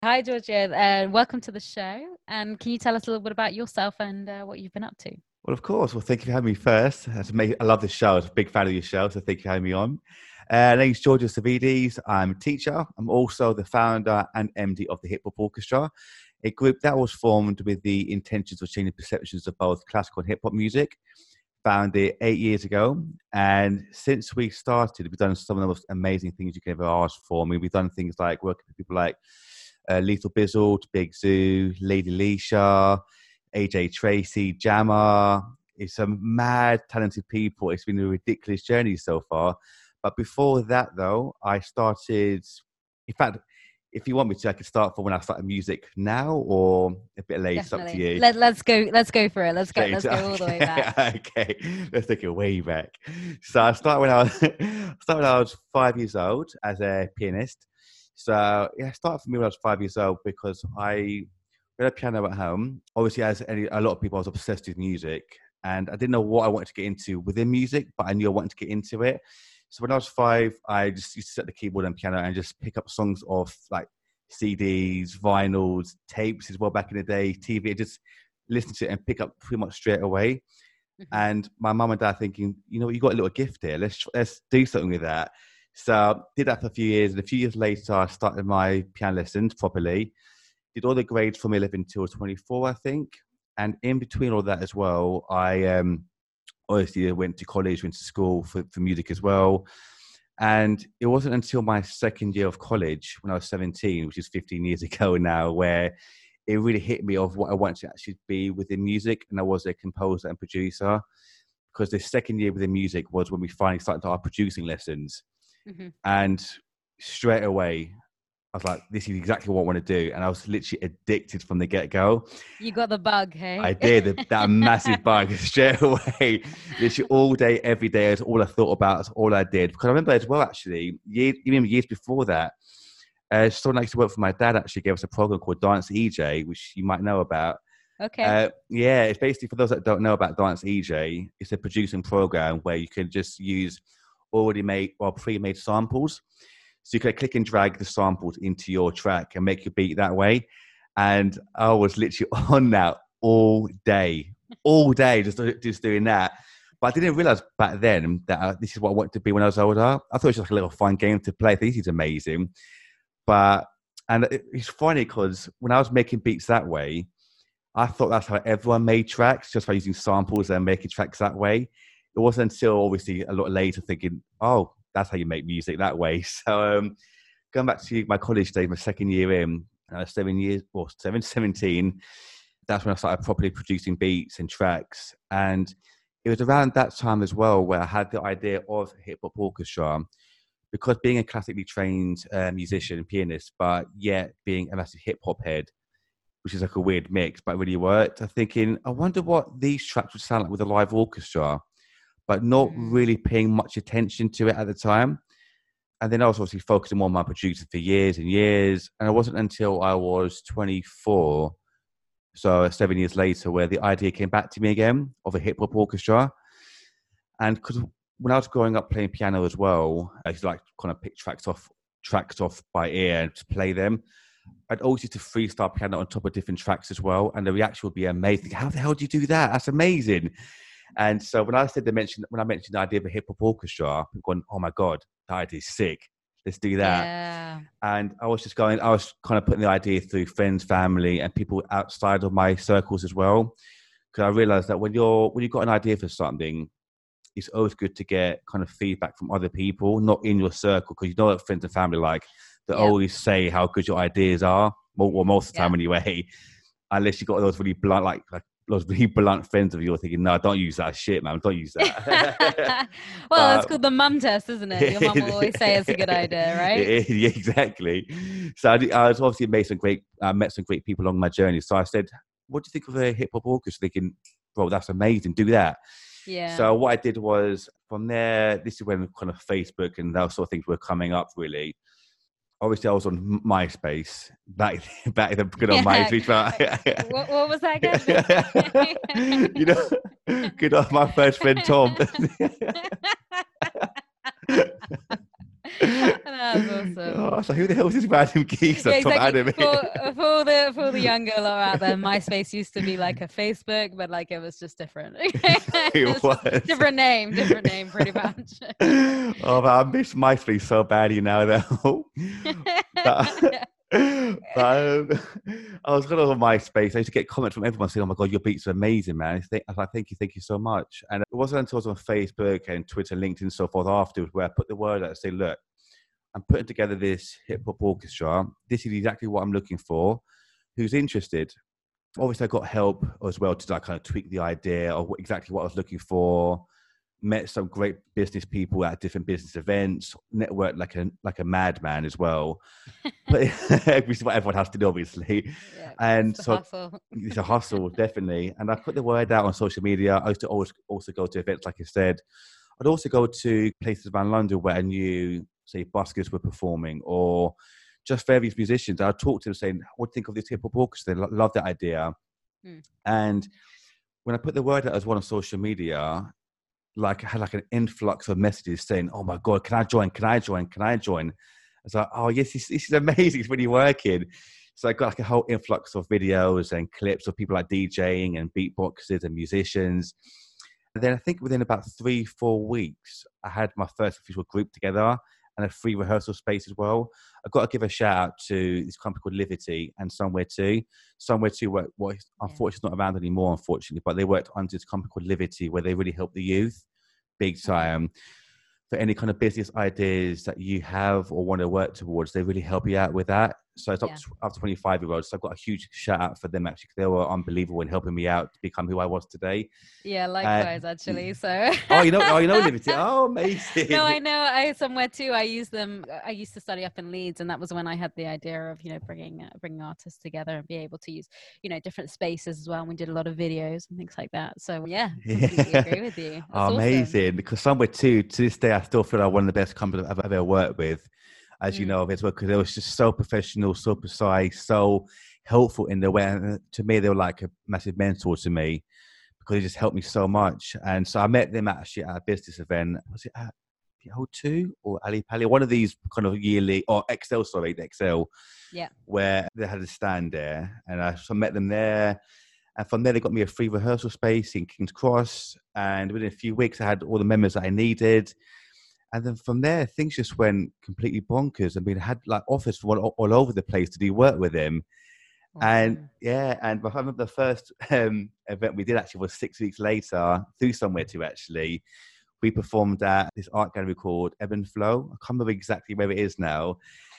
Hi, Georgia, and welcome to the show. And can you tell us a little bit about yourself and what you've been up to? Well, of course. Well, thank you for having me first. I love this show. I was a big fan of your show, so thank you for having me on. My name's Georgia Savides. I'm a teacher. I'm also the founder and MD of the Hip Hop Orchestra, a group that was formed with the intentions of changing perceptions of both classical and hip hop music. Founded 8 years ago, and since we started, we've done some of the most amazing things you can ever ask for. I mean, we've done things like working with people like Lethal Bizzle, Big Zoo, Lady Leisha, AJ Tracy, Jammer. It's some mad, talented people. It's been a ridiculous journey so far. But before that, though, I started. In fact, if you want me to, I could start from when I started music now, or a bit later. It's up to Definitely. you. Let's go for it. Let's go all the way back. Okay, let's take it way back. So I started when I was started when I was 5 years old as a pianist. So yeah, I started for me when I was 5 years old because I had a piano at home. Obviously, a lot of people, I was obsessed with music, and I didn't know what I wanted to get into within music, but I knew I wanted to get into it. So when I was five, I just used to set the keyboard and piano and just pick up songs off like CDs, vinyls, tapes as well back in the day, TV, just listen to it and pick up pretty much straight away. Mhm. And my mum and dad thinking, you know, you got a little gift here. Let's do something with that. So did that for a few years, and a few years later, I started my piano lessons properly. Did all the grades from 11 till 24, I think. And in between all that as well, I obviously went to college, went to school for music as well. And it wasn't until my second year of college, when I was 17, which is 15 years ago now, where it really hit me of what I wanted to actually be within music. And I was a composer and producer, because the second year within music was when we finally started our producing lessons. Mhm. And straight away, I was like, this is exactly what I want to do. And I was literally addicted from the get-go. You got the bug, I hey? did that massive bug straight away. Literally all day, every day. That's all I thought about. That's all I did. Because I remember as well, actually, even years before that, someone that used to work for my dad actually gave us a program called Dance EJ, which you might know about. Okay. Yeah, it's basically, for those that don't know about Dance EJ, it's a producing program where you can just use already made or pre-made samples. So you can click and drag the samples into your track and make your beat that way. And I was literally on that all day, just doing that. But I didn't realize back then that this is what I wanted to be when I was older. I thought it was just like a little fun game to play. I think this is amazing. But, and it's funny because when I was making beats that way, I thought that's how everyone made tracks, just by using samples and making tracks that way. It wasn't until obviously a lot later thinking, oh, that's how you make music that way. So going back to my college days, my second year in, 7 years or 17, that's when I started properly producing beats and tracks. And it was around that time as well where I had the idea of hip hop orchestra, because being a classically trained musician and pianist, but yet being a massive hip hop head, which is like a weird mix, but it really worked. I'm thinking, I wonder what these tracks would sound like with a live orchestra, but not Mm. really paying much attention to it at the time. And then I was obviously focusing more on my producing for years and years. And it wasn't until I was 24, so 7 years later, where the idea came back to me again of a hip hop orchestra. And because when I was growing up playing piano as well, I used to like kind of pick tracks off by ear and to play them. I'd always used to freestyle piano on top of different tracks as well, and the reaction would be amazing. How the hell do you do that? That's amazing. And so when I mentioned the idea of a hip hop orchestra, people going, "Oh my god, that idea is sick. Let's do that." Yeah. And I was kind of putting the idea through friends, family, and people outside of my circles as well. Because I realized that when you've got an idea for something, it's always good to get kind of feedback from other people, not in your circle, because you know what friends and family like. They Yeah. always say how good your ideas are, well, most of the Yeah. time anyway. Unless you got those really blunt, like those really blunt friends of yours thinking, "No, don't use that shit, man. Don't use that." Well, it's But called the mum test, isn't it? Your mum will always say it's a good idea, right? yeah, exactly. So I was obviously met some great people along my journey. So I said, "What do you think of a hip hop orchestra?" Thinking, "Bro, that's amazing. Do that." Yeah. So what I did was from there, this is when kind of Facebook and those sort of things were coming up really. Obviously, I was on MySpace back the good on Yeah. MySpace, What was that again? you know, good on my first friend Tom. That's awesome. Oh, so who the hell is this random geek? Yeah, Tom exactly. Adam? For the younger lot out there, MySpace used to be like a Facebook, but like it was just different. It was. Different name, pretty much. Oh, man, I miss MySpace so badly now, though. but, I was going on MySpace. I used to get comments from everyone saying, "Oh my god, your beats are amazing, man!" I was like, "Thank you so much." And it wasn't until I was on Facebook and Twitter, LinkedIn, and so forth afterwards where I put the word out and say, "Look, I'm putting together this hip hop orchestra. This is exactly what I'm looking for. Who's interested?" Obviously, I got help as well to like kind of tweak the idea of exactly what I was looking for. Met some great business people at different business events. Networked like a madman as well. But which is what everyone has to do, obviously. Yeah, And it's a so hustle. it's a hustle, definitely. And I put the word out on social media. I used to always also go to events, like I said. I'd also go to places around London where I knew, say, buskers were performing or just various musicians. I'd talk to them saying, "What do you think of this hip hop orchestra? They love that idea." And when I put the word out as well on social media, like I had like an influx of messages saying, "Oh my God, can I join? Can I join? Can I join?" I was like, "Oh yes, this is amazing. It's really working." So I got like a whole influx of videos and clips of people like DJing and beatboxers and musicians. And then I think within about 3-4 weeks, I had my first official group together and a free rehearsal space as well. I've got to give a shout out to this company called Livity and Somewhere Too. Somewhere Too, unfortunately, not around anymore, unfortunately, but they worked under this company called Livity where they really help the youth big time. For any kind of business ideas that you have or want to work towards, they really help you out with that. So it's up to 25-year-olds. So I've got a huge shout out for them, actually, because they were unbelievable in helping me out to become who I was today. Yeah, likewise, actually. So you know Liberty. Oh, amazing. No, I know. I Somewhere Too. I use them. I used to study up in Leeds, and that was when I had the idea of bringing artists together and be able to use different spaces as well. And we did a lot of videos and things like that. So yeah, completely agree with you. That's amazing. Awesome. Because Somewhere Too, to this day, I still feel like one of the best companies I've ever worked with, as you know, as well, because they were just so professional, so precise, so helpful in their way. And to me, they were like a massive mentor to me because they just helped me so much. And so I met them actually at a business event. Was it at the O2 or Ali Pali? One of these kind of yearly, or Excel, sorry, the Excel, where they had a stand there. And I met them there. And from there, they got me a free rehearsal space in King's Cross. And within a few weeks, I had all the members that I needed. And then from there, things just went completely bonkers. I mean, I had like offers from all over the place to do work with him. And I remember the first event we did actually was 6 weeks later through Somewhere Too, actually. We performed at this art gallery called Ebb and Flow. I can't remember exactly where it is now,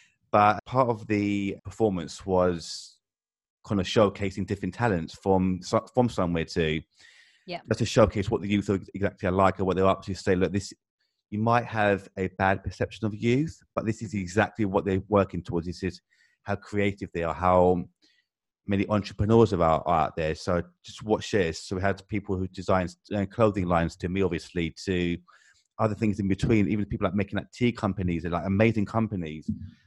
but part of the performance was kind of showcasing different talents from Somewhere Too. Yeah. Just to showcase what the youth are exactly like and what they're up to. Say, look, you might have a bad perception of youth, but this is exactly what they're working towards. This is how creative they are, how many entrepreneurs are out there. So just watch this. So we had people who designed clothing lines, to me, obviously, to other things in between, even people like making like tea companies and like amazing companies.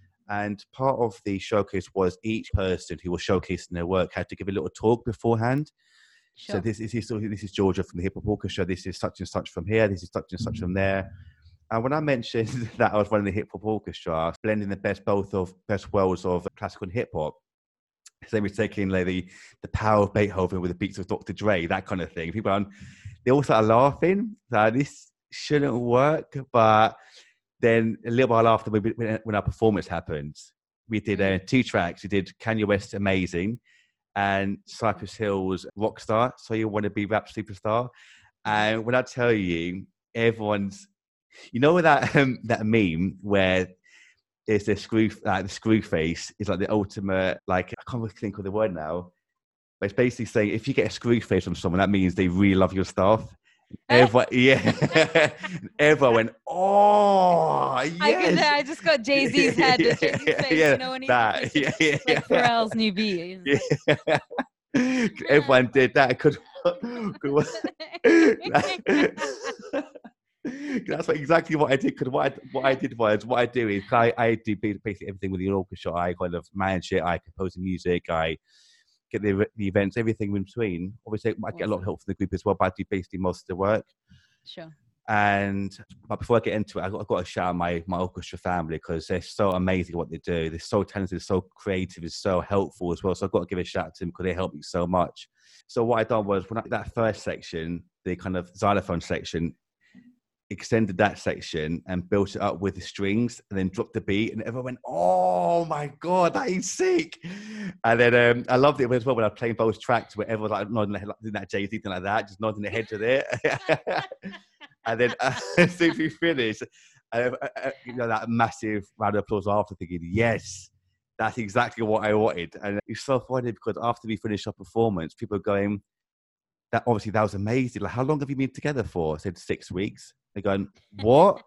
And part of the showcase was each person who was showcasing their work had to give a little talk beforehand. Sure. So this is Georgia from the Hip Hop Orchestra. This is such and such from here. This is such and such from there. And when I mentioned that I was running the Hip Hop Orchestra, blending the best worlds of classical and hip hop, so they were taking like the power of Beethoven with the beats of Dr. Dre, that kind of thing. They all started laughing. So this shouldn't work. But then a little while after, when our performance happened, we did 2 tracks. We did Kanye West's Amazing and Cypress Hill's Rockstar, So You Want to Be Rap Superstar. And when I tell you, everyone's, that meme where it's the screw face is like the ultimate, like, I can't really think of the word now, but it's basically saying if you get a screw face from someone, that means they really love your stuff. Everyone, everyone went, "Oh, yes!" I just got Jay-Z's head. Jay-Z's face, when he like Pharrell's new beat. Everyone did that. That's exactly what I did. Because what I do is I do basically everything with the orchestra. I kind of manage it. I compose the music. I get the events, everything in between. Obviously, I get a lot of help from the group as well, but I do basically most of the work. Sure. But before I get into it, I've got to shout out my orchestra family because they're so amazing at what they do. They're so talented, so creative, and so helpful as well. So I've got to give a shout out to them because they helped me so much. So what I done was that first section, the kind of xylophone section, extended that section and built it up with the strings and then dropped the beat and everyone went, oh my God, that is sick. And then I loved it as well when I was playing both tracks where everyone was like nodding their head, like doing that Jay-Z thing like that, just nodding their head to it. And then as soon as we finished, that massive round of applause after, thinking, yes, that's exactly what I wanted. And it's so funny because after we finished our performance, people are going, that was amazing. Like, how long have you been together for? I said 6 weeks. They're going, what?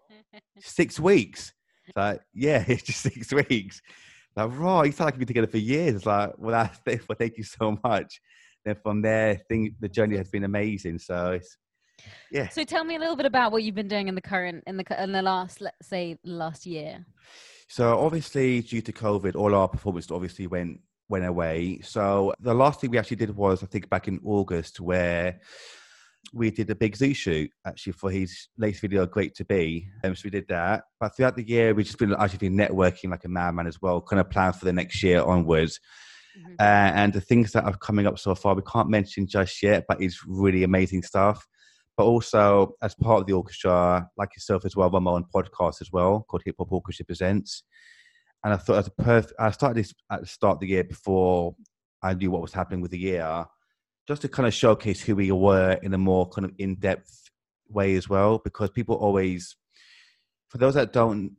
6 weeks? It's like, yeah, it's just 6 weeks. Like, right, you sound like you've been together for years. It's like, well, thank you so much. Then from there, the journey has been amazing. So it's, yeah. So tell me a little bit about what you've been doing in the last, let's say, last year. So obviously, due to COVID, all our performance obviously went away. So the last thing we actually did was, I think, back in August, where we did a Big Z shoot actually for his latest video, Great to Be. So we did that. But throughout the year, we've just been networking like a madman as well, kind of plan for the next year onwards. Mm-hmm. And the things that are coming up so far, we can't mention just yet, but it's really amazing stuff. But also, as part of the orchestra, like yourself as well, I run my own podcast as well called Hip Hop Orchestra Presents. And I thought I started this at the start of the year before I knew what was happening with the year, just to kind of showcase who we were in a more kind of in-depth way as well. Because people always, for those that don't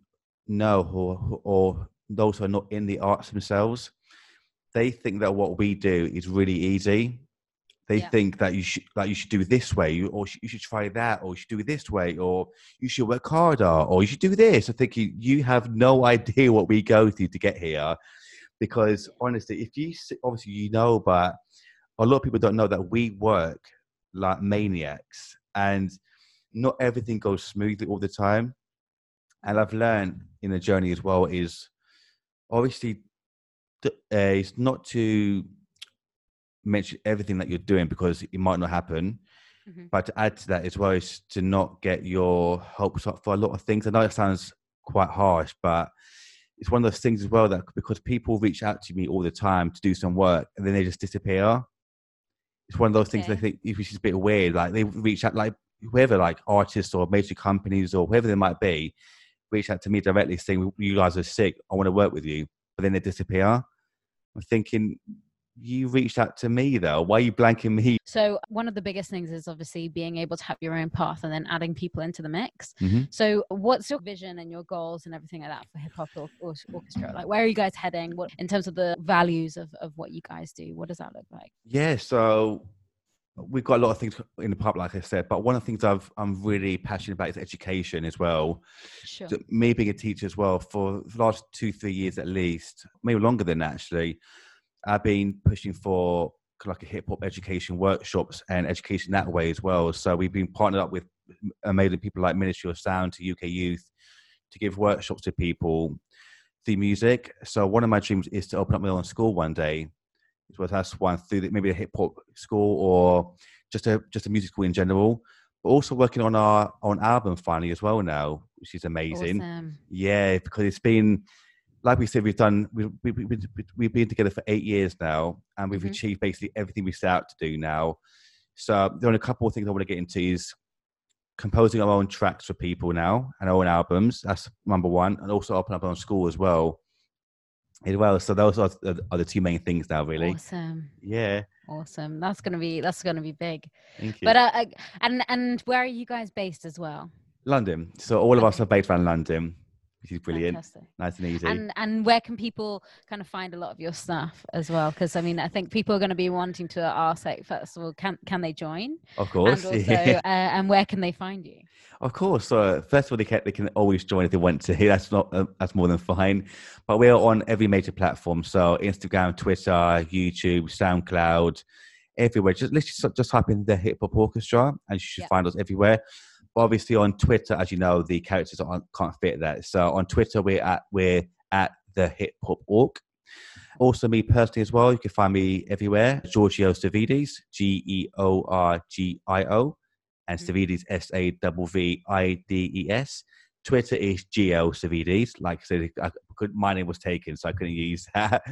know or those who are not in the arts themselves, they think that what we do is really easy. They think that you should do it this way, or you should try that, or you should do it this way, or you should work harder, or you should do this. I'm thinking you have no idea what we go through to get here. Because honestly, obviously but a lot of people don't know that we work like maniacs, and not everything goes smoothly all the time. And I've learned in the journey as well is obviously it's not to mention everything that you're doing because it might not happen. Mm-hmm. But to add to that as well is to not get your hopes up for a lot of things. I know it sounds quite harsh, but it's one of those things as well that because people reach out to me all the time to do some work and then they just disappear. It's one of those things they think, which is a bit weird. Like they reach out, like whoever, like artists or major companies or whoever they might be, reach out to me directly saying, you guys are sick, I want to work with you. But then they disappear. I'm thinking, you reached out to me though. Why are you blanking me? So one of the biggest things is obviously being able to have your own path and then adding people into the mix. Mm-hmm. So what's your vision and your goals and everything like that for Hip Hop Orchestra? Like, where are you guys heading? What in terms of the values of what you guys do? What does that look like? Yeah, so we've got a lot of things in the pub, like I said, but one of the things I'm really passionate about is education as well. Sure. So me being a teacher as well for the last 2-3 years at least, maybe longer than that actually, I've been pushing for like a hip hop education workshops and education that way as well. So we've been partnered up with amazing people like Ministry of Sound to UK Youth to give workshops to people through music. So one of my dreams is to open up my own school one day. So that's one through maybe a hip hop school or just a music school in general. But also working on our own album finally as well now, which is amazing. Awesome. Yeah, because it's been, like we said, we've been together for 8 years now, and we've achieved basically everything we set out to do now. So there are a couple of things I want to get into is composing our own tracks for people now and our own albums. That's number one, and also open up our own school as well. So those are the two main things now, really. Awesome. Yeah. Awesome. That's gonna be big. Thank you. But and where are you guys based as well? London. So all of us are based around London, which is brilliant. Fantastic. Nice and easy. And where can people kind of find a lot of your stuff as well? Because I mean, I think people are going to be wanting to ask, like, first of all, can they join? Of course. And also, and where can they find you? Of course. So first of all, they can always join if they want to. That's more than fine. But we're on every major platform. So Instagram, Twitter, YouTube, SoundCloud, everywhere. Just type in the Hip Hop Orchestra, and you should find us everywhere. But obviously on Twitter, as you know, the characters can't fit that. So on Twitter, we're at the Hip Hop Org. Also, me personally as well, you can find me everywhere. Georgio Savides, Georgio, and Savides, Savides. Twitter is GL Savides. Like I said, my name was taken, so I couldn't use that.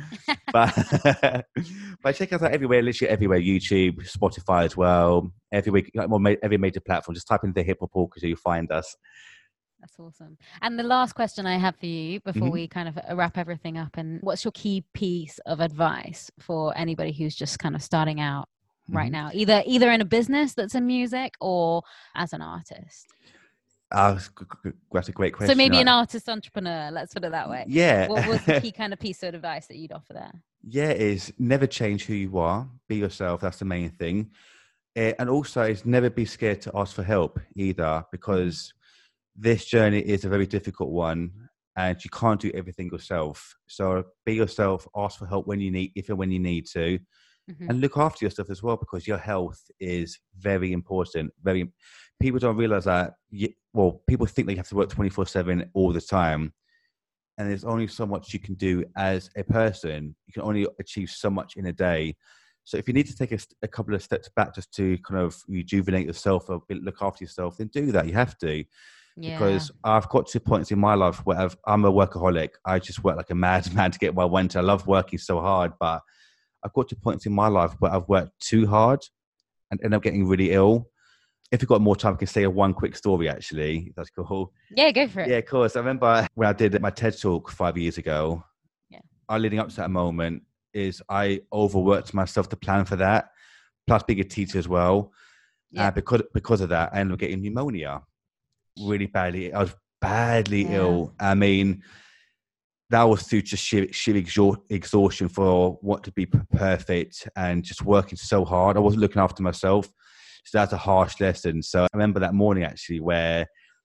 but check us out everywhere, literally everywhere. YouTube, Spotify as well. Every major platform. Just type in the Hip Hop Orchestra, you'll find us. That's awesome. And the last question I have for you before we kind of wrap everything up, and what's your key piece of advice for anybody who's just kind of starting out right now, either in a business that's in music or as an artist? That's a great question. So maybe an artist entrepreneur, let's put it that way. Yeah. What was the key kind of piece of advice that you'd offer there? Yeah, is never change who you are. Be yourself. That's the main thing. And also is never be scared to ask for help either, because this journey is a very difficult one and you can't do everything yourself. So be yourself, ask for help when you need, if and when you need to, and look after yourself as well, because your health is very important. People don't realize that, people think they have to work 24/7 all the time. And there's only so much you can do as a person. You can only achieve so much in a day. So if you need to take a couple of steps back just to kind of rejuvenate yourself or look after yourself, then do that. You have to. Yeah. Because I've got to points in my life where I'm a workaholic. I just work like a madman to get where I want to. I love working so hard, but I've got to points in my life where I've worked too hard and end up getting really ill. If you've got more time, I can say one quick story, actually. That's cool. Yeah, go for it. Yeah, of course. I remember when I did my TED Talk 5 years ago, leading up to that moment, is I overworked myself to plan for that, plus being a teacher as well. Yeah. Because of that, I ended up getting pneumonia really badly. I was badly ill. I mean, that was through just sheer exhaustion for what to be perfect and just working so hard. I wasn't looking after myself. So that's a harsh lesson. So I remember that morning actually where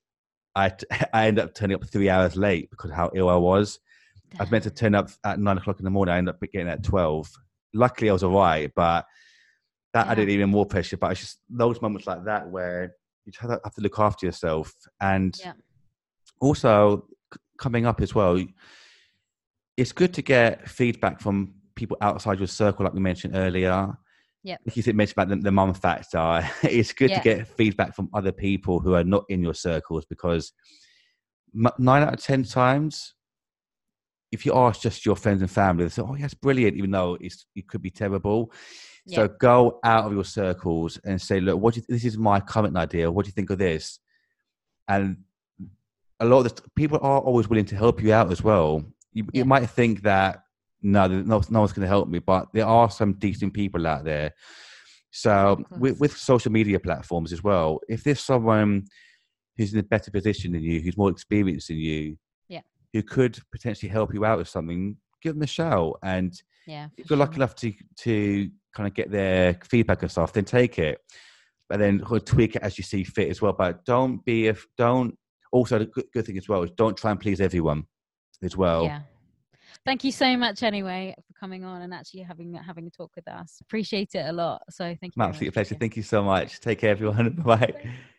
I ended up turning up 3 hours late because of how ill I was. Damn. I was meant to turn up at 9 o'clock in the morning. I ended up getting at 12. Luckily I was all right, but that added even more pressure. But it's just those moments like that where you just have to look after yourself. And also coming up as well, it's good to get feedback from people outside your circle, like we mentioned earlier. Yeah, like you mentioned about the mum factor. It's good to get feedback from other people who are not in your circles, because 9 out of 10 times, if you ask just your friends and family, they say, "Oh, yeah, it's brilliant," even though it could be terrible. Yeah. So go out of your circles and say, "Look, this is my current idea. What do you think of this?" And a lot of the people are always willing to help you out as well. You might think that no one's going to help me, but there are some decent people out there. So with social media platforms as well, if there's someone who's in a better position than you, who's more experienced than you, who could potentially help you out with something, give them a shout. And if you're lucky enough to kind of get their feedback and stuff, then take it. But then tweak it as you see fit as well. But also the good thing as well is don't try and please everyone as well. Yeah. Thank you so much anyway for coming on and actually having a talk with us. Appreciate it a lot. So thank you. My absolute pleasure. Thank you so much. Take care, everyone. Bye.